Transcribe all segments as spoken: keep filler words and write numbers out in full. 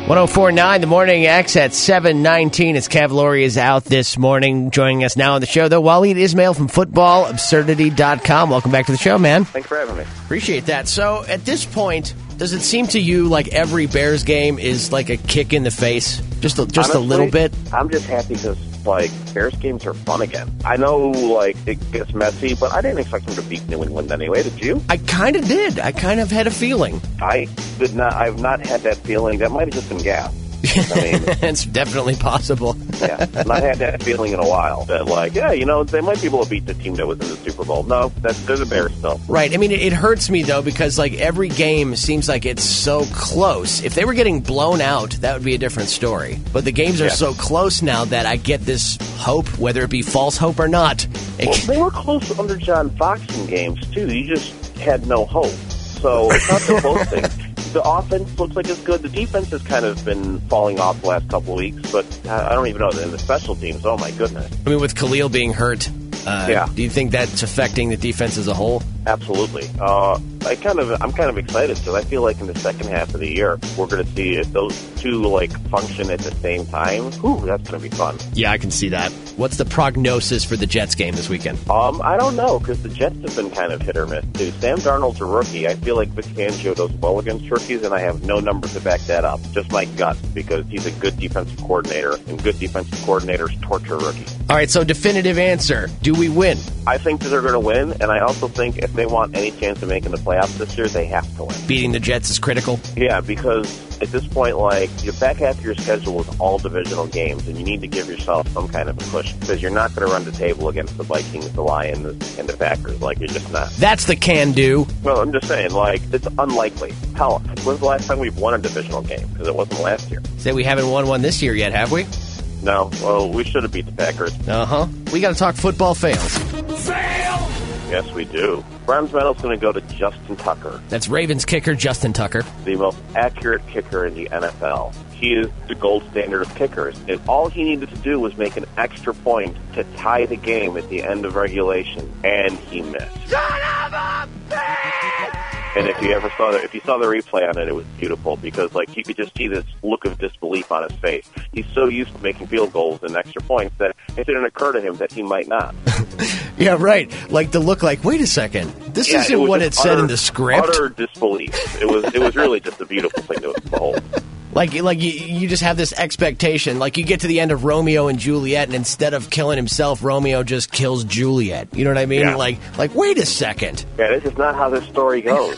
one oh four point nine, The Morning X at seven nineteen. As Cavalori is out this morning. Joining us now on the show, though, Waleed Ismail from football absurdity dot com. Welcome back to the show, man. Thanks for having me. Appreciate that. So, at this point, does it seem to you like every Bears game is like a kick in the face? Just a, just Honestly, a little bit? I'm just happy because, like, Bears games are fun again. I know, like, it gets messy, but I didn't expect them to beat New England anyway. Did you? I kind of did. I kind of had a feeling. I did not. I've not had that feeling. That might have just been gas. I mean, it's definitely possible. yeah, I've not had that feeling in a while. That, like, yeah, you know, they might be able to beat the team that was in the Super Bowl. No, that's, they're the Bears still. Right. I mean, it, it hurts me, though, because, like, every game seems like it's so close. If they were getting blown out, that would be a different story. But the games are yeah. so close now that I get this hope, whether it be false hope or not. It, well, they were close under John Fox in games, too. You just had no hope. So it's not the close thing. The offense looks like it's good. The defense has kind of been falling off the last couple of weeks, but I don't even know. In the special teams, oh my goodness. I mean, with Khalil being hurt, uh, yeah. do you think that's affecting the defense as a whole? Absolutely. Uh, I kind of, I'm kind of excited because I feel like in the second half of the year, we're going to see if those two like function at the same time. Ooh, that's going to be fun. Yeah, I can see that. What's the prognosis for the Jets game this weekend? Um, I don't know because the Jets have been kind of hit or miss too. Sam Darnold's a rookie. I feel like Vic Fangio does well against rookies, and I have no number to back that up. Just my gut because he's a good defensive coordinator, and good defensive coordinators torture rookies. All right, so definitive answer: do we win? I think that they're going to win, and I also think if they want any chance of making the playoffs this year, they have to win. Beating the Jets is critical? Yeah, because at this point, like, your back half of your schedule is all divisional games, and you need to give yourself some kind of a push because you're not going to run the table against the Vikings, the Lions, and the Packers. Like, you're just not. That's the can-do. Well, I'm just saying, like, it's unlikely. Hell, when's the last time we've won a divisional game? Because it wasn't last year. Say we haven't won one this year yet, have we? No. Well, we should have beat the Packers. Uh-huh. We got to talk football fails. Fail! Yes, we do. Bronze medal's going to go to Justin Tucker. That's Ravens kicker Justin Tucker. The most accurate kicker in the N F L. He is the gold standard of kickers. And all he needed to do was make an extra point to tie the game at the end of regulation. And he missed. Son of a bitch! And if you ever saw the, if you saw the replay on it, it was beautiful because, like, you could just see this look of disbelief on his face. He's so used to making field goals and extra points that it didn't occur to him that he might not. Yeah, right. Like the look like, wait a second, this yeah, isn't it what it said utter, in the script. Utter disbelief. It was it was really just a beautiful thing to behold. Like, like you, you just have this expectation. Like, you get to the end of Romeo and Juliet, and instead of killing himself, Romeo just kills Juliet. You know what I mean? Yeah. Like, like, wait a second. Yeah, this is not how this story goes.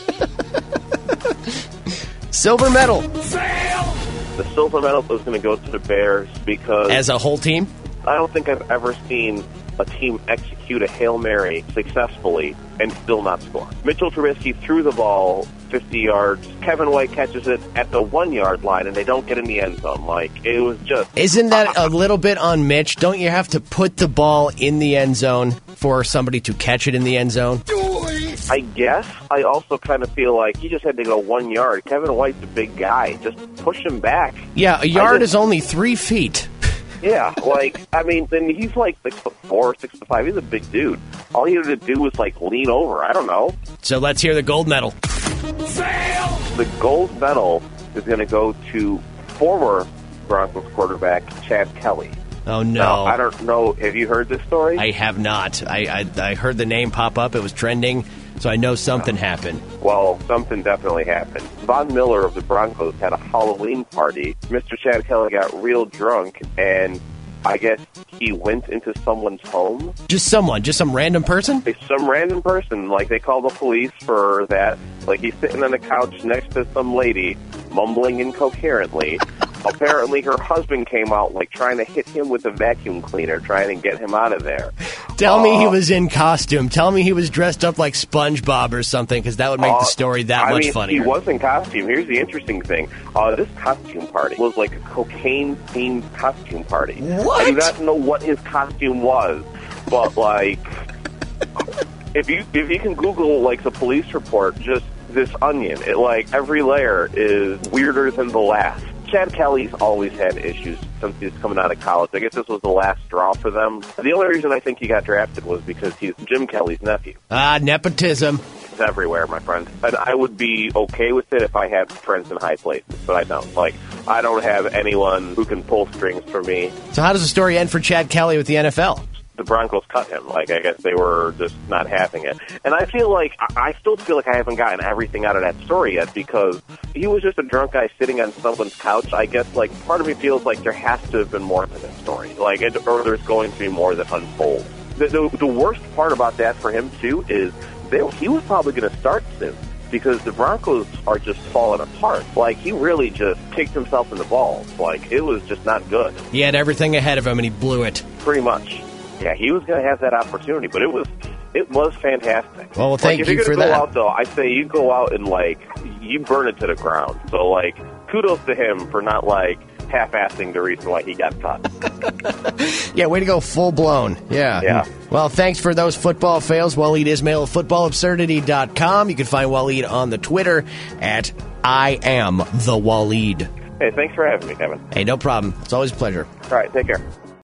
Silver medal. Fail! The silver medal is going to go to the Bears because... As a whole team? I don't think I've ever seen a team execute a Hail Mary successfully and still not score. Mitchell Trubisky threw the ball fifty yards. Kevin White catches it at the one-yard line, and they don't get in the end zone. Like, it was just... Isn't that a little bit on Mitch? Don't you have to put the ball in the end zone for somebody to catch it in the end zone? I guess. I also kind of feel like he just had to go one yard. Kevin White's a big guy. Just push him back. Yeah, a yard just, is only three feet. Yeah, like, I mean, then he's like six foot four, six foot five. He's a big dude. All he had to do was, like, lean over. I don't know. So let's hear the gold medal. Fail! The gold medal is going to go to former Broncos quarterback Chad Kelly. Oh, no. Now, I don't know. Have you heard this story? I have not. I, I I heard the name pop up. It was trending, so I know something oh. happened. Well, something definitely happened. Von Miller of the Broncos had a Halloween party. Mister Chad Kelly got real drunk, and I guess he went into someone's home. Just someone? Just some random person? Some random person. Like, they called the police for that. Like, he's sitting on the couch next to some lady, mumbling incoherently. Apparently, her husband came out, like, trying to hit him with a vacuum cleaner, trying to get him out of there. Tell uh, me he was in costume. Tell me he was dressed up like SpongeBob or something, because that would make uh, the story that I much mean, funnier. He was in costume. Here's the interesting thing. Uh, this costume party was like a cocaine-themed costume party. What? I do not know what his costume was, but, like, if you if you can Google, like, the police report, just this onion, it, like, every layer is weirder than the last. Chad Kelly's always had issues since he's coming out of college. I guess this was the last straw for them. The only reason I think he got drafted was because he's Jim Kelly's nephew. Ah, nepotism. It's everywhere, my friend. And I would be okay with it if I had friends in high places, but I don't. Like, I don't have anyone who can pull strings for me. So how does the story end for Chad Kelly with the N F L? The Broncos cut him. Like, I guess they were just not having it. And I feel like, I still feel like I haven't gotten everything out of that story yet, because he was just a drunk guy sitting on someone's couch. I guess, like, part of me feels like there has to have been more to this story. Like, it, or there's going to be more that unfolds. The, the, the worst part about that for him, too, is they, he was probably going to start soon, because the Broncos are just falling apart. Like, he really just kicked himself in the balls. Like, it was just not good. He had everything ahead of him, and he blew it. Pretty much. Yeah, he was going to have that opportunity, but it was it was fantastic. Well, thank like, you for that. If you're going to go that. out, though, I say you go out and, like, you burn it to the ground. So, like, kudos to him for not, like, half-assing the reason why he got cut. Yeah, way to go full blown. Yeah. Yeah. Well, thanks for those football fails. Waleed Ismail of football absurdity dot com. You can find Waleed on the Twitter at I am the Waleed. Hey, thanks for having me, Kevin. Hey, no problem. It's always a pleasure. All right, take care.